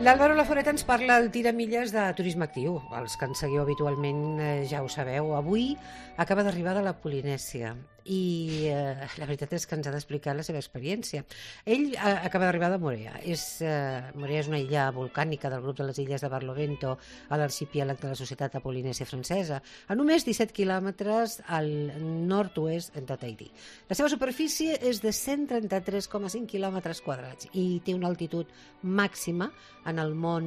L'Àlvaro Laforet ens parla al Tiramilles de turisme actiu. Els que ens seguiu habitualment ja ho sabeu. Avui acaba d'arribar de la Polinèsia i la veritat és que ens ha d'explicar la seva experiència. Ell acaba d'arribar de Moorea. Moorea és una illa volcànica del grup de les illes de Barlovento a l'arxipièlag de la Societat Polinèsia Francesa, a només 17 quilòmetres al nord-oest de Tahití. La seva superfície és de 133,5 quilòmetres quadrats i té una altitud màxima en el mont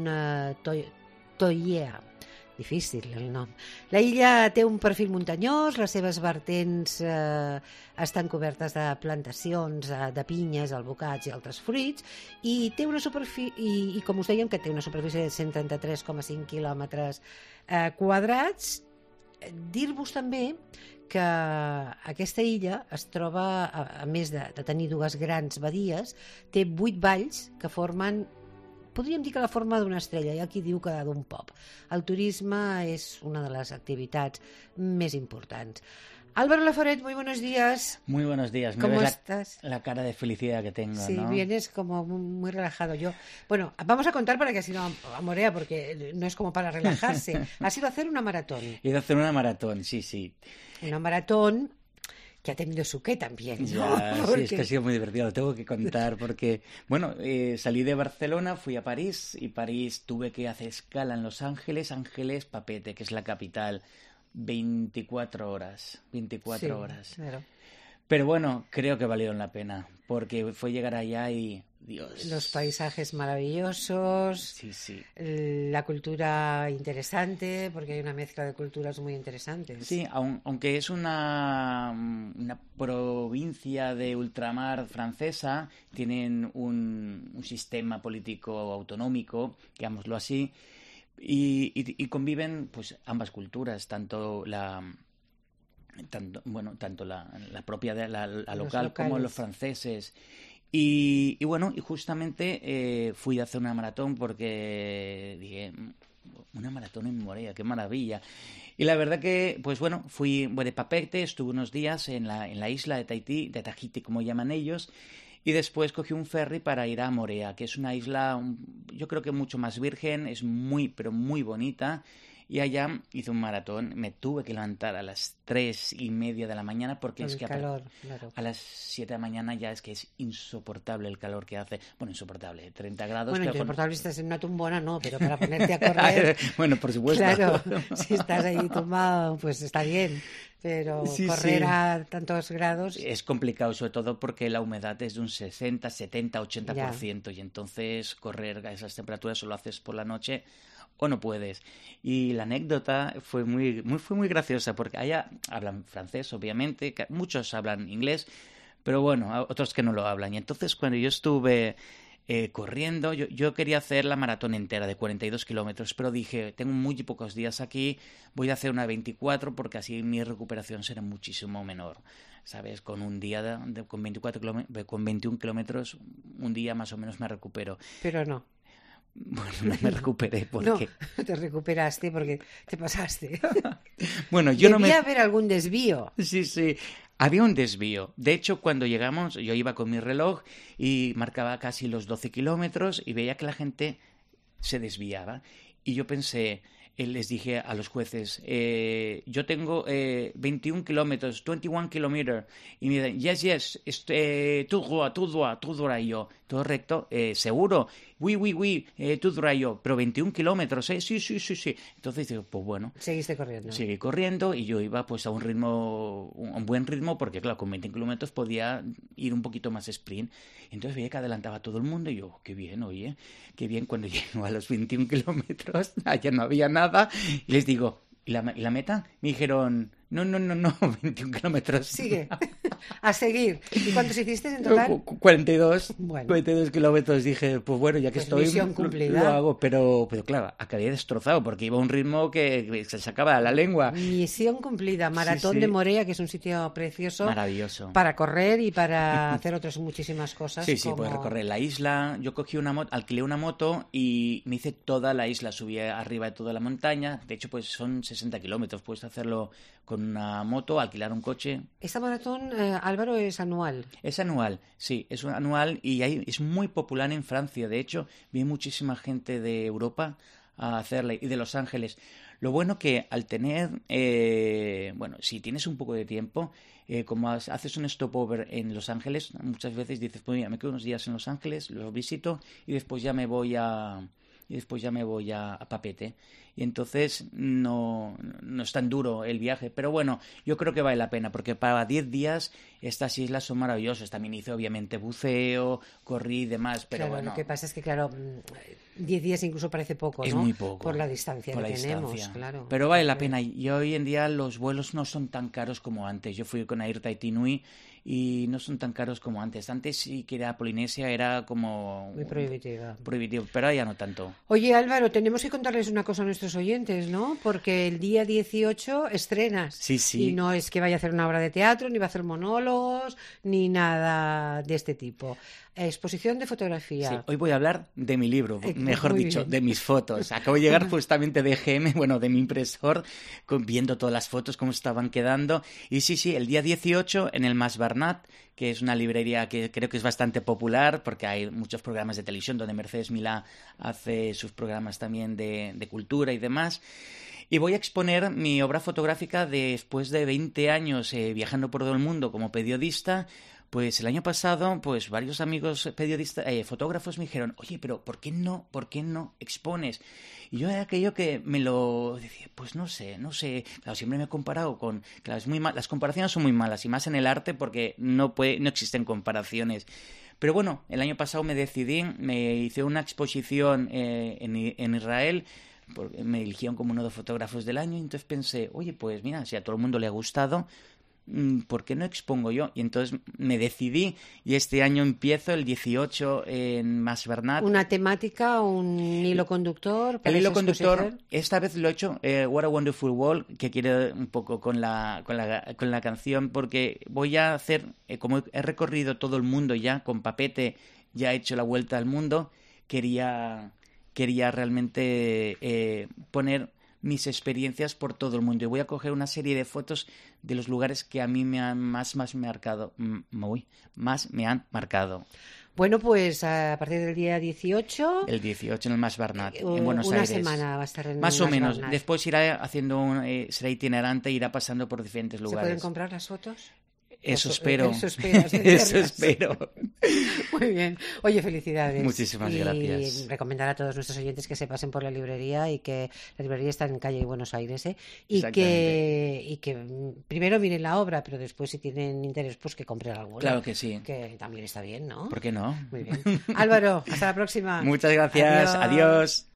Toiea. Difícil el nom. La illa té un perfil muntanyós, les seves vertents estan cobertes de plantacions de pinyes, albocats i altres fruits, i té una superfície, i com us dèiem, que té una superfície de 133,5 quilòmetres quadrats. Dir-vos també que aquesta illa es troba, a més de tenir dues grans badies, té 8 valls que formen, podríem dir que la forma d'una estrella, hi ha qui diu que d'un pop. El turisme és una de les activitats més importants. Álvaro Laforet, muy buenos días. Muy buenos días. ¿Cómo estás? La cara de felicidad que tengo, sí, ¿no? Vienes como muy relajado. Bueno, vamos a contar para que has ido a Moorea, porque no es como para relajarse. Has ido a hacer una maratón. He ido a hacer una maratón, sí. Una maratón que ha tenido su qué también, ¿no? Ya, porque... Sí, es que ha sido muy divertido, lo tengo que contar, porque, bueno, salí de Barcelona, fui a París, y París tuve que hacer escala en Los Ángeles, Papete, que es la capital, 24 horas. Claro. Pero bueno, creo que valieron la pena, porque fue llegar allá y... Dios. Los paisajes maravillosos, sí. La cultura interesante, porque hay una mezcla de culturas muy interesantes. Sí, aunque es una provincia de ultramar francesa, tienen un sistema político autonómico, digámoslo así, y conviven pues ambas culturas, tanto la propia de la local como los franceses. Y bueno, y justamente fui a hacer una maratón porque dije, una maratón en Moorea, qué maravilla. Y la verdad que, pues bueno, fui de Papete, estuve unos días en la isla de Tahití, como llaman ellos, y después cogí un ferry para ir a Moorea, que es una isla, yo creo que mucho más virgen, es muy, pero muy bonita. Y allá hice un maratón, me tuve que levantar a las 3:30 de la mañana porque con es que calor, claro. A las 7 de la mañana ya es que es insoportable el calor que hace. Bueno, insoportable, 30 grados. Bueno, insoportable si estás en una tumbona, no, pero para ponerte a correr... Bueno, por supuesto. Claro, si estás ahí tumbado, pues está bien, pero correr a tantos grados... Es complicado, sobre todo porque la humedad es de un 60, 70, 80%, y entonces correr a esas temperaturas solo haces por la noche... o no puedes. Y la anécdota fue muy graciosa, porque allá hablan francés, obviamente, muchos hablan inglés, pero bueno, otros que no lo hablan. Y entonces cuando yo estuve corriendo, yo quería hacer la maratón entera de 42 kilómetros, pero dije, tengo muy pocos días aquí, voy a hacer una 24 porque así mi recuperación será muchísimo menor. ¿Sabes? Con un día con 21 kilómetros, un día más o menos me recupero. Pero no. Bueno, no me recuperé porque... No, te recuperaste porque te pasaste. Bueno, Debía haber algún desvío. Sí, había un desvío. De hecho, cuando llegamos, yo iba con mi reloj y marcaba casi los 12 kilómetros y veía que la gente se desviaba. Y yo pensé... les dije a los jueces, yo tengo 21 kilómetros, 21 kilómetros, y me dicen, yes, tout droit, y yo, todo recto, seguro, oui, tout droit, yo, pero 21 kilómetros, sí. Entonces digo, pues bueno. Seguiste corriendo. Seguí corriendo y yo iba pues a un buen ritmo, porque claro, con 20 kilómetros podía ir un poquito más sprint. Entonces veía que adelantaba a todo el mundo y yo, qué bien, oye, qué bien. Cuando llego a los 21 kilómetros, allá no había nada, y les digo, ¿y la meta? Me dijeron, no, 21 kilómetros. Sigue, a seguir. ¿Y cuántos hiciste en total? 42. Bueno. 42 kilómetros. Dije, pues bueno, ya que estoy, misión cumplida. Lo hago. Pero claro, acabé destrozado porque iba a un ritmo que se sacaba la lengua. Misión cumplida. Maratón de Moorea, que es un sitio precioso. Maravilloso. Para correr y para hacer otras muchísimas cosas. Sí, puedes recorrer la isla. Yo cogí alquilé una moto y me hice toda la isla. Subí arriba de toda la montaña. De hecho, pues son 60 kilómetros. Puedes hacerlo con una moto, alquilar un coche. Esta maratón Álvaro, es anual. Es anual, sí, es anual y es muy popular en Francia. De hecho, viene muchísima gente de Europa a hacerle y de Los Ángeles. Lo bueno que al tener, bueno, si tienes un poco de tiempo, como haces un stopover en Los Ángeles, muchas veces dices, pues mira, me quedo unos días en Los Ángeles, los visito y después ya me voy a Papeete. Y entonces no es tan duro el viaje. Pero bueno, yo creo que vale la pena, porque para 10 días estas islas son maravillosas. También hice obviamente buceo, corrí y demás, pero claro, bueno. Lo que pasa es que, claro, 10 días incluso parece poco, ¿no? Es muy poco. Por la distancia por que la tenemos, distancia. claro. Pero vale la pena. Y hoy en día los vuelos no son tan caros como antes. Yo fui con Air Tahiti Nui y no son tan caros como antes. Antes sí que era Polinesia, era como... muy prohibitiva. Prohibitivo, pero ya no tanto. Oye, Álvaro, tenemos que contarles una cosa a nuestros oyentes, ¿no? Porque el día 18 estrenas. Sí, sí. Y no es que vaya a hacer una obra de teatro, ni va a hacer monólogos, ni nada de este tipo. Exposición de fotografía. Sí, hoy voy a hablar de mi libro, mejor dicho, bien. de mis fotos. Acabo de llegar justamente de EGM, bueno, de mi impresor, viendo todas las fotos, cómo estaban quedando. Y sí, el día 18 en el Mas Bernat, que es una librería que creo que es bastante popular, porque hay muchos programas de televisión donde Mercedes Milá hace sus programas también de cultura y demás. Y voy a exponer mi obra fotográfica después de 20 años viajando por todo el mundo como periodista. Pues el año pasado, pues varios amigos periodistas, fotógrafos me dijeron, oye, pero ¿por qué no expones? Y yo era aquello que me lo decía, pues no sé. Claro, siempre me he comparado con... Claro, es muy mal, las comparaciones son muy malas, y más en el arte porque no existen comparaciones. Pero bueno, el año pasado me decidí, me hice una exposición en Israel, me eligieron como uno de los fotógrafos del año, y entonces pensé, oye, pues mira, si a todo el mundo le ha gustado, ¿por qué no expongo yo? Y entonces me decidí y este año empiezo el 18 en Mas Bernat. ¿Una temática, un hilo conductor? El hilo conductor, esta vez lo he hecho, What a Wonderful World, que quiere un poco con la canción, porque voy a hacer, como he recorrido todo el mundo ya, con Papeete ya he hecho la vuelta al mundo, quería realmente poner mis experiencias por todo el mundo. Y voy a coger una serie de fotos de los lugares que a mí me han más me han marcado. Bueno, pues a partir del día 18... El 18 en el Mas Bernat, en Buenos Aires. Una semana va a estar en más el o menos. Bernat. Después irá haciendo será itinerante, irá pasando por diferentes lugares. ¿Se pueden comprar las fotos? Eso espero. Eso esperas. Eso espero. Muy bien. Oye, felicidades. Muchísimas gracias. Y recomendar a todos nuestros oyentes que se pasen por la librería, y que la librería está en calle Buenos Aires, y que primero miren la obra, pero después, si tienen interés, pues que compren alguna. Claro que sí. Que también está bien, ¿no? ¿Por qué no? Muy bien. Álvaro, hasta la próxima. Muchas gracias. Adiós.